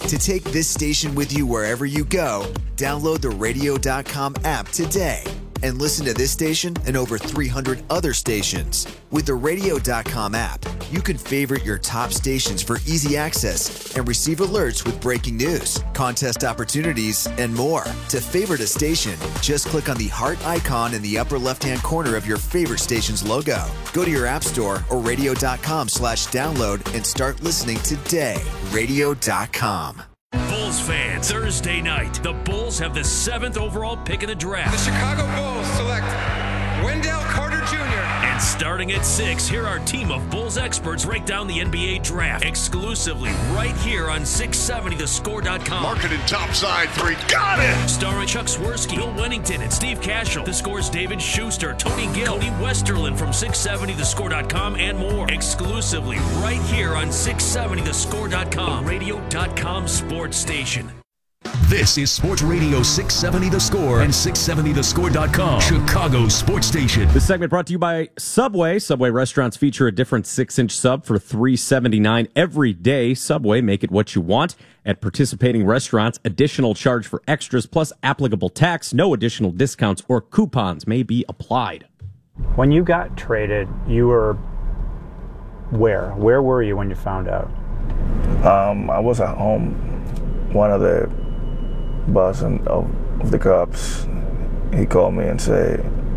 To take this station with you wherever you go, download the Radio.com app today and listen to this station and over 300 other stations. With the Radio.com app, you can favorite your top stations for easy access and receive alerts with breaking news, contest opportunities, and more. To favorite a station, just click on the heart icon in the upper left-hand corner of your favorite station's logo. Go to your app store or radio.com/download and start listening today. Radio.com. Bulls fans, Thursday night, the Bulls have the 7th overall pick in the draft. The Chicago Bulls select Wendell Carter Jr. And starting at 6, here our team of Bulls experts break down the NBA draft exclusively right here on 670thescore.com. Marketed topside three. Got it! Starring Chuck Swirsky, Bill Wennington, and Steve Cashel. The Score's David Schuster, Tony Gill, Cody Westerland from 670thescore.com, and more. Exclusively right here on 670thescore.com, radio.com sports station. This is Sports Radio 670 The Score and 670thescore.com, Chicago's sports station. This segment brought to you by Subway. Subway restaurants feature a different 6-inch sub for $3.79 every day. Subway, make it what you want. At participating restaurants, additional charge for extras plus applicable tax. No additional discounts or coupons may be applied. When you got traded, you were where? Where were you when you found out? I was at home. One of the boss of the Cubs, he called me and said,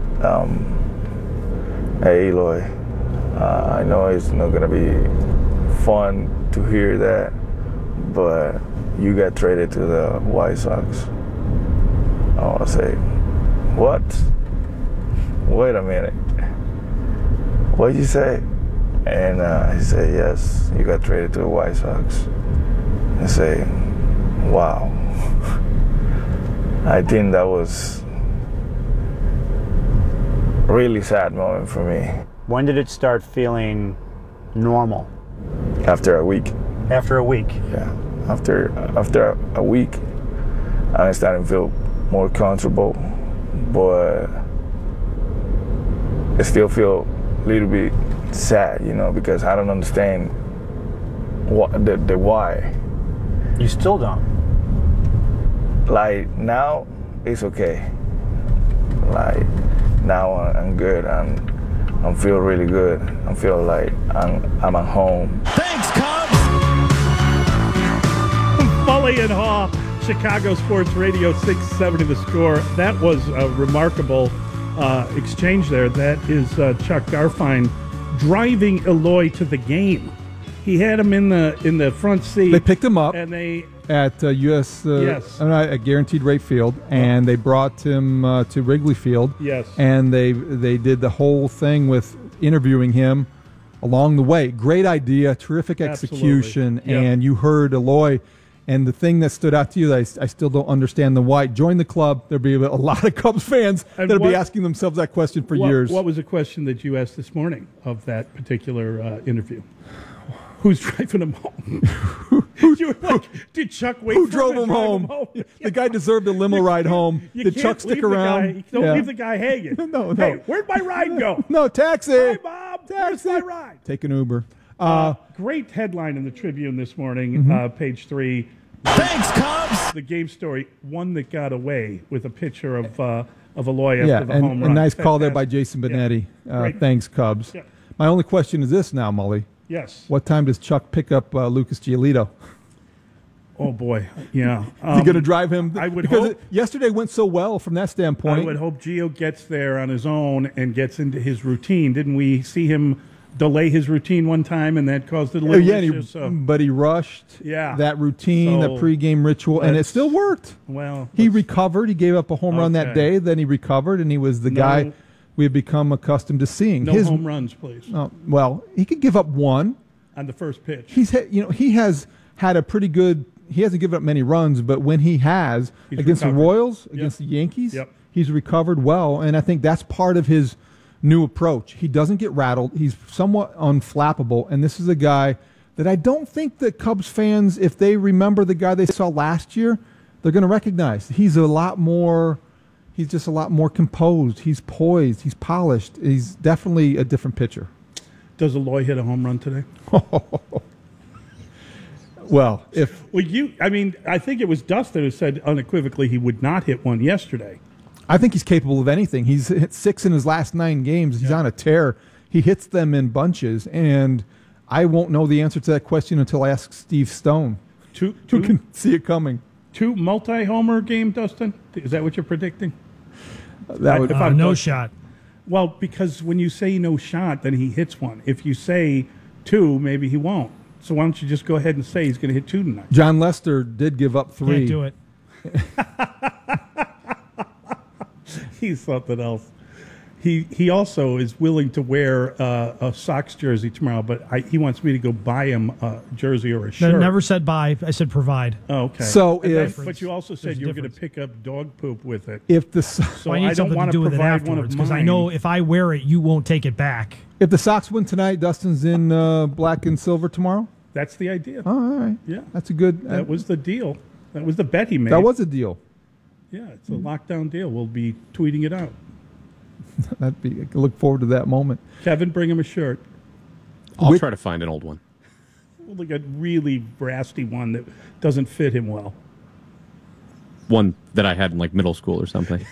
hey Eloy, I know it's not going to be fun to hear that, but you got traded to the White Sox. I want to say, what? Wait a minute. What did you say? And he said, yes, you got traded to the White Sox. I say, wow. I think that was a really sad moment for me. When did it start feeling normal? After a week. After a week? Yeah. After a week, I started to feel more comfortable, but I still feel a little bit sad, because I don't understand the why. You still don't? Like, now, it's okay. Like, now I'm good. I'm feel really good. I feel like I'm at home. Thanks, Cubs! Mully and Haw, Chicago Sports Radio 670 The Score. That was a remarkable exchange there. That is Chuck Garfien driving Eloy to the game. He had him in the front seat. They picked him up and they at yes, at Guaranteed Rate Field, and they brought him to Wrigley Field. Yes, and they did the whole thing with interviewing him along the way. Great idea, terrific execution, and you heard Eloy. And the thing that stood out to you that I still don't understand the why. Join the club. There'll be a lot of Cubs fans that'll be asking themselves that question for years. What was the question that you asked this morning of that particular interview? Who's driving him home? Did Chuck wait who for drove him him home? The guy deserved a limo ride home. Did Chuck stick around? Don't leave the guy hanging. No. Hey, where'd my ride go? No, taxi. Hey, Bob, taxi. where's my ride? Take an Uber. Great headline in the Tribune this morning, page 3. Thanks, Cubs! The game story, one that got away with a picture of Eloy after the home run. A nice call there by Jason Benetti. Thanks, Cubs. Yeah. My only question is this now, Mully. Yes. What time does Chuck pick up Lucas Giolito? Oh, boy. Yeah. Is he going to drive him? I would because hope. Yesterday went so well from that standpoint. I would hope Gio gets there on his own and gets into his routine. Didn't we see him delay his routine one time, and that caused a little issue? But he rushed that routine, that pregame ritual, and it still worked. Well, he recovered. He gave up a home run that day. Then he recovered, and he was the guy we have become accustomed to seeing. No home runs, please. Well, he could give up one on the first pitch. He has had a pretty good. He hasn't given up many runs, but when he has against the Royals, against the Yankees, he's recovered well, and I think that's part of his new approach. He doesn't get rattled. He's somewhat unflappable, and this is a guy that I don't think that Cubs fans, if they remember the guy they saw last year, they're going to recognize. He's just a lot more composed. He's poised. He's polished. He's definitely a different pitcher. Does Eloy hit a home run today? Well, I think it was Dustin who said unequivocally he would not hit one yesterday. I think he's capable of anything. He's hit 6 in his last 9 games. He's on a tear. He hits them in bunches, and I won't know the answer to that question until I ask Steve Stone, who can see it coming. 2 multi-homer game, Dustin? Is that what you're predicting? No shot. Well, because when you say no shot, then he hits one. If you say 2, maybe he won't. So why don't you just go ahead and say he's going to hit 2 tonight? John Lester did give up 3. Can't do it. He's something else. He also is willing to wear a Sox jersey tomorrow, but he wants me to go buy him a jersey or a shirt. I never said buy. I said provide. Oh, okay. So but you also said you were going to pick up dog poop with it. So I need something to do with it afterwards because I know if I wear it, you won't take it back. If the Sox win tonight, Dustin's in black and silver tomorrow? That's the idea. Oh, all right. Yeah. That's a good... That was the deal. That was the bet he made. That was a deal. Yeah, it's a lockdown deal. We'll be tweeting it out. I look forward to that moment. Kevin, bring him a shirt. I'll try to find an old one. Like a really brassy one that doesn't fit him well. One that I had in like middle school or something.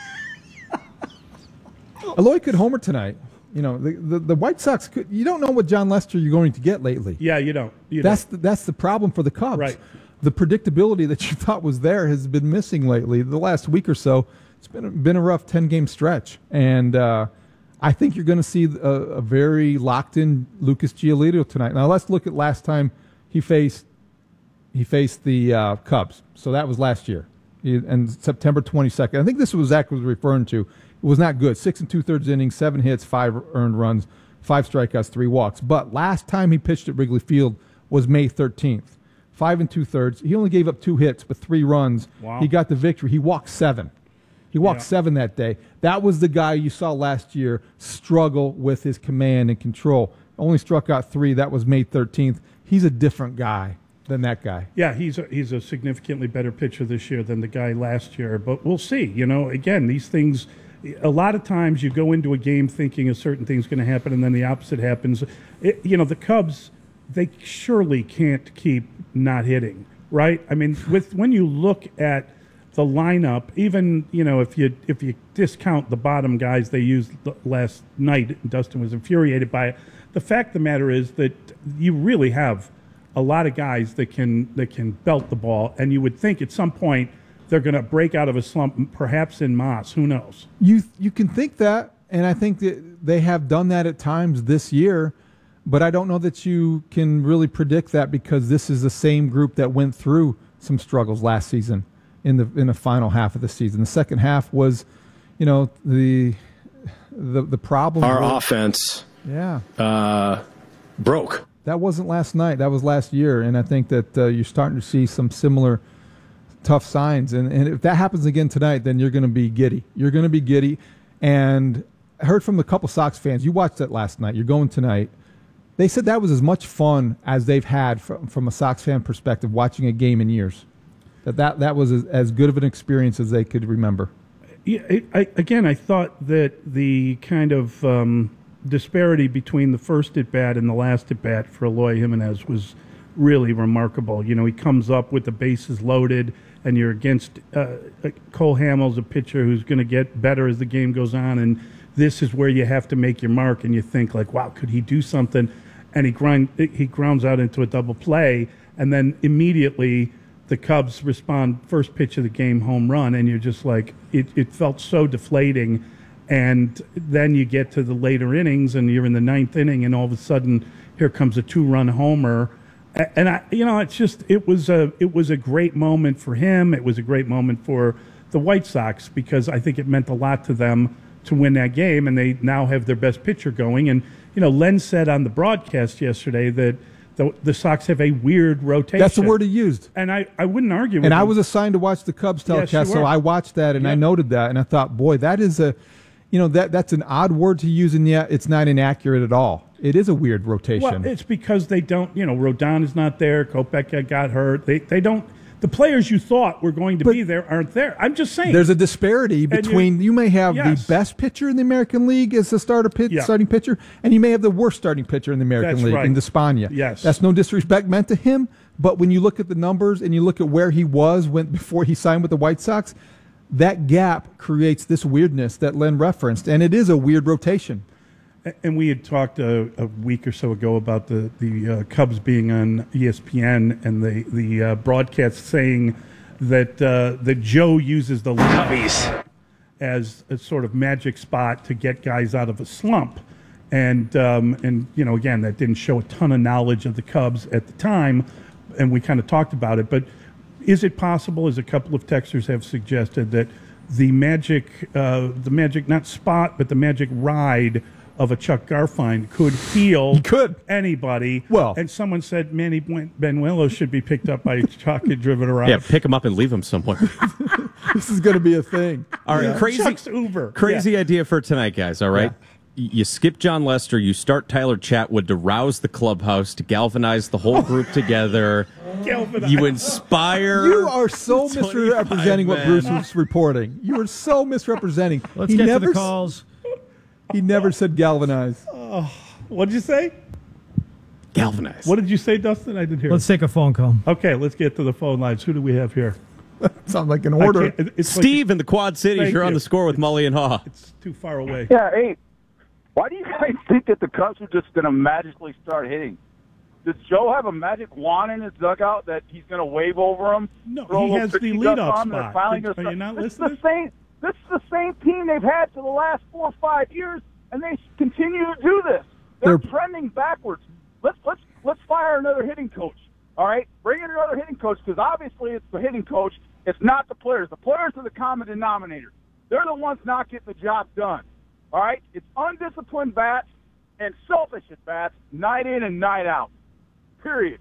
Eloy could homer tonight. You know, the White Sox could. You don't know what John Lester you're going to get lately. Yeah, you don't. That's the problem for the Cubs. Right. The predictability that you thought was there has been missing lately. The last week or so, it's been a rough 10-game stretch, and I think you're going to see a very locked-in Lucas Giolito tonight. Now let's look at last time he faced the Cubs. So that was last year, and September 22nd. I think this was Zach was referring to. It was not good. 6 2/3 innings, 7 hits, 5 earned runs, 5 strikeouts, 3 walks. But last time he pitched at Wrigley Field was May 13th. 5 2/3. He only gave up 2 hits, but 3 runs. Wow. He got the victory. He walked 7. He walked 7 that day. That was the guy you saw last year struggle with his command and control. Only struck out 3. That was May 13th. He's a different guy than that guy. Yeah, he's a significantly better pitcher this year than the guy last year. But we'll see. You know, again, these things, a lot of times you go into a game thinking a certain thing's going to happen, and then the opposite happens. The Cubs, they surely can't keep not hitting, right? I mean, when you look at the lineup, even if you discount the bottom guys they used last night, Dustin was infuriated by it. The fact of the matter is that you really have a lot of guys that can belt the ball, and you would think at some point they're going to break out of a slump, perhaps in Moss. Who knows? You can think that, and I think that they have done that at times this year. But I don't know that you can really predict that because this is the same group that went through some struggles last season in the final half of the season. The second half was, the problem. Our offense, broke. That wasn't last night. That was last year, and I think that you're starting to see some similar tough signs. And if that happens again tonight, then you're going to be giddy. You're going to be giddy. And I heard from a couple Sox fans. You watched that last night. You're going tonight. They said that was as much fun as they've had from a Sox fan perspective watching a game in years. That was as good of an experience as they could remember. Yeah, I thought that the kind of disparity between the first at-bat and the last at-bat for Eloy Jimenez was really remarkable. He comes up with the bases loaded, and you're against Cole Hamels, a pitcher who's going to get better as the game goes on, and this is where you have to make your mark, and you think, like, wow, could he do something? And he grounds out into a double play, and then immediately the Cubs respond, first pitch of the game, home run, and you're just like, it felt so deflating. And then you get to the later innings, and you're in the 9th inning, and all of a sudden, here comes a 2-run homer. And it was a great moment for him. It was a great moment for the White Sox because I think it meant a lot to them to win that game, and they now have their best pitcher going. And Len said on the broadcast yesterday that the Sox have a weird rotation. That's the word he used. And I wouldn't argue with him. And I was assigned to watch the Cubs telecast, so I watched that, and I noted that, and I thought, boy, that is that's an odd word to use, and yet it's not inaccurate at all. It is a weird rotation. Well, it's because they don't, Rodon is not there, Kopech got hurt. They don't. The players you thought were going to be there aren't there. I'm just saying. There's a disparity between you may have the best pitcher in the American League as a starting pitcher, and you may have the worst starting pitcher in the American League in Despaigne. Yes. That's no disrespect meant to him, But when you look at the numbers and you look at where he was before he signed with the White Sox, that gap creates this weirdness that Len referenced, and it is a weird rotation. And we had talked a week or so ago about the Cubs being on ESPN and the broadcast saying that Joe uses the Cubbies as a sort of magic spot to get guys out of a slump. And you know, again, that didn't show a ton of knowledge of the Cubs at the time, and we kind of talked about it. But is it possible, as a couple of texters have suggested, that the magic not spot, but the magic ride of a Chuck Garfien could heal anybody? Well, and someone said Manny Benuelos should be picked up by Chuck and driven around. Yeah, pick him up and leave him somewhere. This is going to be a thing. All right, Chuck's Uber. Crazy idea for tonight, guys. All right. Yeah. You skip John Lester. You start Tyler Chatwood to rouse the clubhouse, to galvanize the whole group together. You inspire. You are so misrepresenting what Bruce was reporting. You are so misrepresenting. Let's get to the calls. He never said galvanize. What did you say? Galvanize. What did you say, Dustin? I didn't hear. Let's take a phone call. Okay, let's get to the phone lines. Who do we have here? Sounds like an order. Steve in the Quad Cities. You're on the score with Mully and Haw. It's too far away. Yeah, hey. Why do you guys think that the Cubs are just going to magically start hitting? Does Joe have a magic wand in his dugout that he's going to wave over them? No, he has the leadoff spot. Are you not listening? This is the same team they've had for the last 4 or 5 years, and they continue to do this. They're trending backwards. Let's fire another hitting coach. All right, bring in another hitting coach, because obviously it's the hitting coach. It's not the players. The players are the common denominator. They're the ones not getting the job done. All right? It's undisciplined bats and selfish at bats, night in and night out. Period.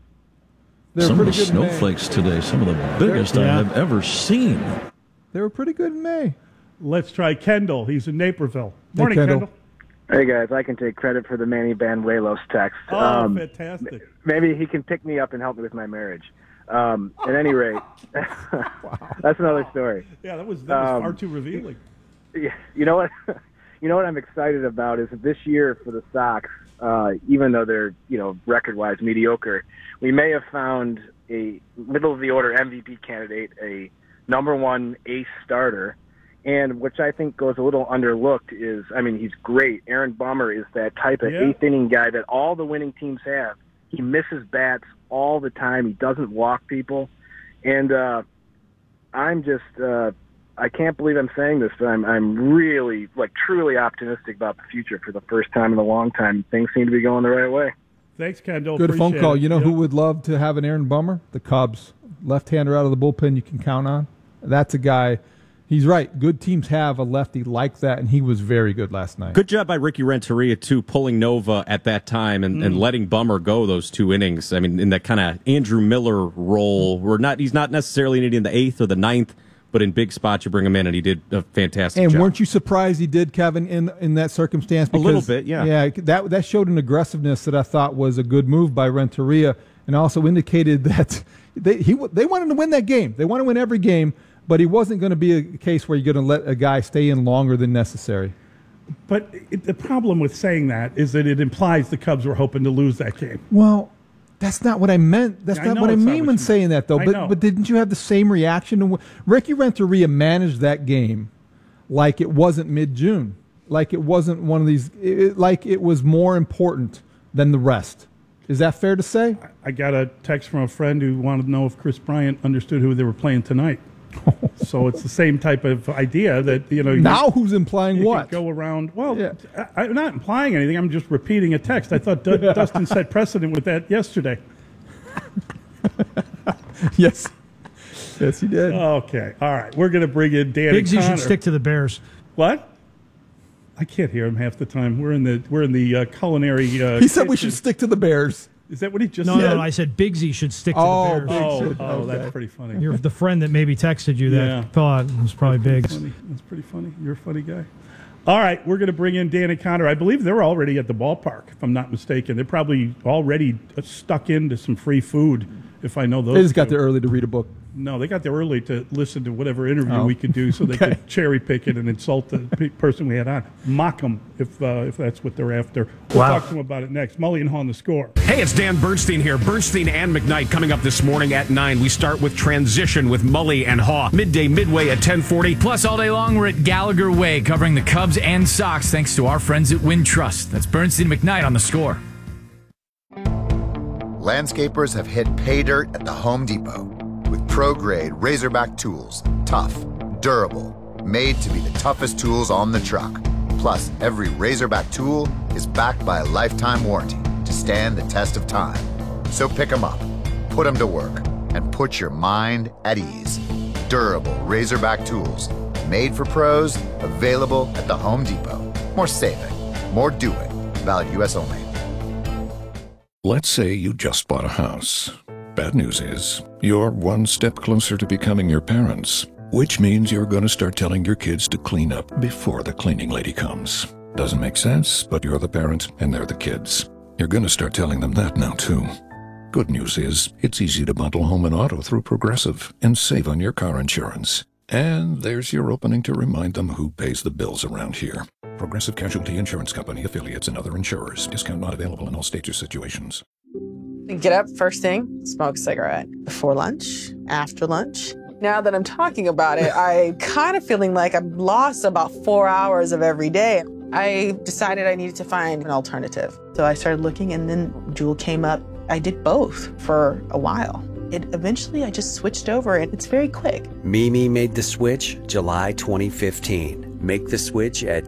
Some of the snowflakes today, some of the biggest I have ever seen. They were pretty good in May. Let's try Kendall. He's in Naperville. Morning, Kendall. Hey, guys. I can take credit for the Manny Benuelos text. Oh, fantastic. Maybe he can pick me up and help me with my marriage. At any rate, that's another story. Yeah, that was far too revealing. Yeah, you know what? You know what I'm excited about is this year for the Sox, even though they're, record-wise mediocre, we may have found a middle-of-the-order MVP candidate, a number one ace starter, and which I think goes a little underlooked is, he's great. Aaron Bummer is that type of eighth-inning guy that all the winning teams have. He misses bats all the time. He doesn't walk people. And I'm just I can't believe I'm saying this, but I'm really, truly optimistic about the future for the first time in a long time. Things seem to be going the right way. Thanks, Kendall. Good Appreciate phone call. it. You know who would love to have an Aaron Bummer? The Cubs. Left-hander out of the bullpen you can count on. That's a guy. He's right. Good teams have a lefty like that, and he was very good last night. Good job by Ricky Renteria, too, pulling Nova at that time and letting Bummer go those 2 innings. In that kind of Andrew Miller role, where he's not necessarily in the 8th or the 9th, but in big spots you bring him in, and he did a fantastic job. And weren't you surprised he did, Kevin, in that circumstance? Because, a little bit, yeah. Yeah, that showed an aggressiveness that I thought was a good move by Renteria, and also indicated that they wanted to win that game. They want to win every game, but he wasn't going to be a case where you're going to let a guy stay in longer than necessary. But the problem with saying that is that it implies the Cubs were hoping to lose that game. Well, that's not what I meant. That's not what I mean when saying that, though. But didn't you have the same reaction? Ricky Renteria managed that game like it wasn't mid-June, like it wasn't one of these, like it was more important than the rest. Is that fair to say? I got a text from a friend who wanted to know if Chris Bryant understood who they were playing tonight. So it's the same type of idea that, now who's implying what? Go around. Well, yeah. I'm not implying anything. I'm just repeating a text. I thought Dustin set precedent with that yesterday. Yes, he did. Okay. All right. We're going to bring in Danny Biggsy Connor. should stick to the Bears. What? I can't hear him half the time. We're in the culinary. He said we should stick to the Bears. Is that what he just said? No, I said Biggsy should stick to the Bears. Oh, that's pretty funny. You're the friend that maybe texted you that thought it was probably Biggs. That's pretty funny. You're a funny guy. All right, we're going to bring in Danny Connor. I believe they're already at the ballpark, if I'm not mistaken. They're probably already stuck into some free food if I know those. They just got there early to read a book. No, they got there early to listen to whatever interview we could do, so they could cherry pick it and insult the person we had on, mock them if that's what they're after. We'll talk to them about it next. Mully and Haw on the Score. Hey, it's Dan Bernstein here. Bernstein and McKnight coming up this morning at 9. We start with Transition with Mully and Haw. Midway at 10:40. Plus, all day long, we're at Gallagher Way covering the Cubs and Sox thanks to our friends at Wintrust. That's Bernstein and McKnight on the Score. Landscapers have hit pay dirt at the Home Depot with pro-grade Razorback tools. Tough, durable, made to be the toughest tools on the truck. Plus, every Razorback tool is backed by a lifetime warranty to stand the test of time. So pick them up, put them to work, and put your mind at ease. Durable Razorback tools, made for pros, available at the Home Depot. More saving, more doing. Valid U.S. only. Let's say you just bought a house. Bad news is, you're one step closer to becoming your parents, which means you're going to start telling your kids to clean up before the cleaning lady comes. Doesn't make sense, but you're the parent and they're the kids. You're going to start telling them that now, too. Good news is, it's easy to bundle home and auto through Progressive and save on your car insurance. And there's your opening to remind them who pays the bills around here. Progressive Casualty Insurance Company, affiliates, and other insurers. Discount not available in all states or situations. Get up first thing, smoke a cigarette. Before lunch, after lunch. Now that I'm talking about it, I'm kind of feeling like I've lost about 4 hours of every day. I decided I needed to find an alternative. So I started looking, and then Juul came up. I did both for a while. Eventually, I just switched over, and it's very quick. Mimi made the switch July 2015. Make the switch at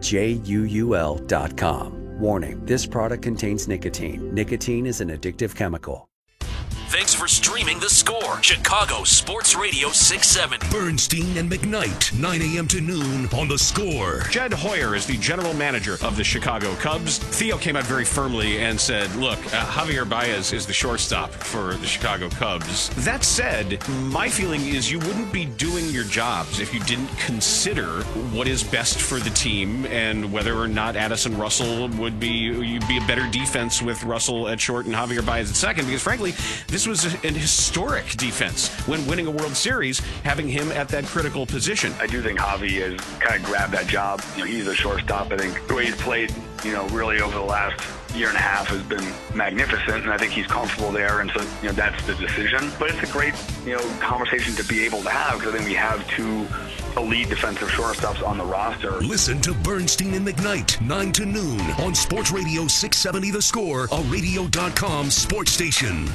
JUUL.com. Warning, this product contains nicotine. Nicotine is an addictive chemical. Thanks for streaming The Score, Chicago Sports Radio 670. Bernstein and McKnight, 9 a.m. to noon on The Score. Jed Hoyer is the general manager of the Chicago Cubs. Theo came out very firmly and said, look, Javier Baez is the shortstop for the Chicago Cubs. That said, my feeling is you wouldn't be doing your jobs if you didn't consider what is best for the team and whether or not Addison Russell would be a better defense with Russell at short and Javier Baez at second, because frankly, this was an historic defense when winning a World Series, having him at that critical position. I do think Javi has kind of grabbed that job. He's a shortstop. I think the way he's played, really over the last year and a half has been magnificent, and I think he's comfortable there, and so that's the decision. But it's a great conversation to be able to have, because I think we have two elite defensive shortstops on the roster. Listen to Bernstein and McKnight 9 to noon on Sports Radio 670 The Score, a radio.com sports station.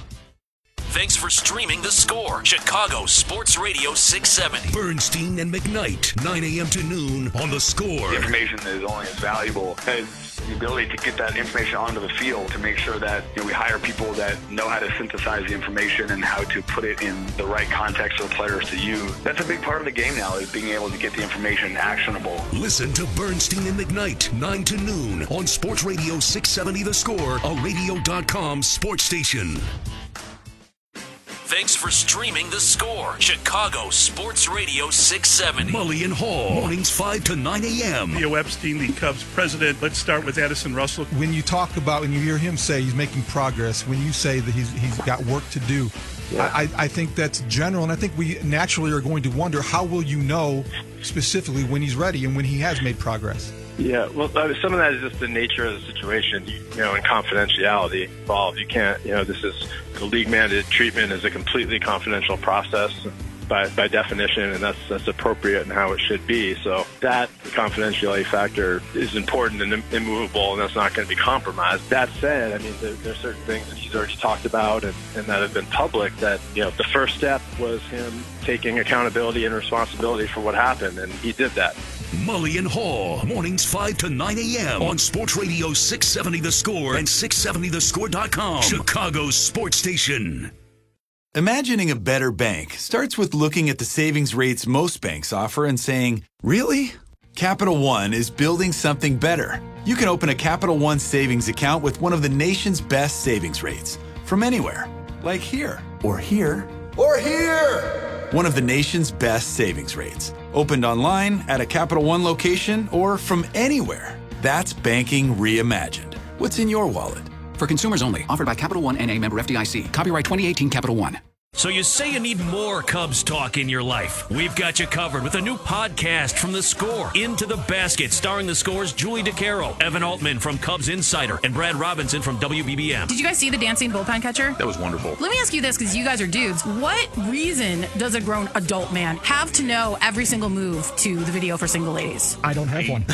Thanks for streaming The Score, Chicago Sports Radio 670. Bernstein and McKnight, 9 a.m. to noon on The Score. The information is only as valuable as the ability to get that information onto the field, to make sure that we hire people that know how to synthesize the information and how to put it in the right context for the players to use. That's a big part of the game now, is being able to get the information actionable. Listen to Bernstein and McKnight, 9 to noon on Sports Radio 670 The Score, a radio.com sports station. Thanks for streaming The Score, Chicago Sports Radio 670. Mully and Haw, mornings 5 to 9 a.m. Theo Epstein, the Cubs president. Let's start with Addison Russell. When you talk about, when you hear him say he's making progress, when you say that he's got work to do, yeah. I think that's general, and I think we naturally are going to wonder, how will you know specifically when he's ready and when he has made progress? Yeah, well, some of that is just the nature of the situation, and confidentiality involved. You can't, this is the league-mandated treatment is a completely confidential process by definition, and that's appropriate and how it should be. So that confidentiality factor is important and immovable, and that's not going to be compromised. That said, I mean, there are certain things that he's already talked about and that have been public that, the first step was him taking accountability and responsibility for what happened, and he did that. Mully and Haw, mornings 5 to 9 a.m. on Sports Radio 670 The Score and 670thescore.com, Chicago's sports station. Imagining a better bank starts with looking at the savings rates most banks offer and saying, really? Capital One is building something better. You can open a Capital One savings account with one of the nation's best savings rates from anywhere, like here, or here, or here. One of the nation's best savings rates. Opened online, at a Capital One location, or from anywhere. That's banking reimagined. What's in your wallet? For consumers only. Offered by Capital One N.A. member FDIC. Copyright 2018 Capital One. So you say you need more Cubs talk in your life. We've got you covered with a new podcast from The Score, Into the Basket, starring The Score's Julie DeCaro, Evan Altman from Cubs Insider, and Brad Robinson from WBBM. Did you guys see the dancing bullpen catcher? That was wonderful. Let me ask you this, because you guys are dudes. What reason does a grown adult man have to know every single move to the video for single ladies? I don't have one.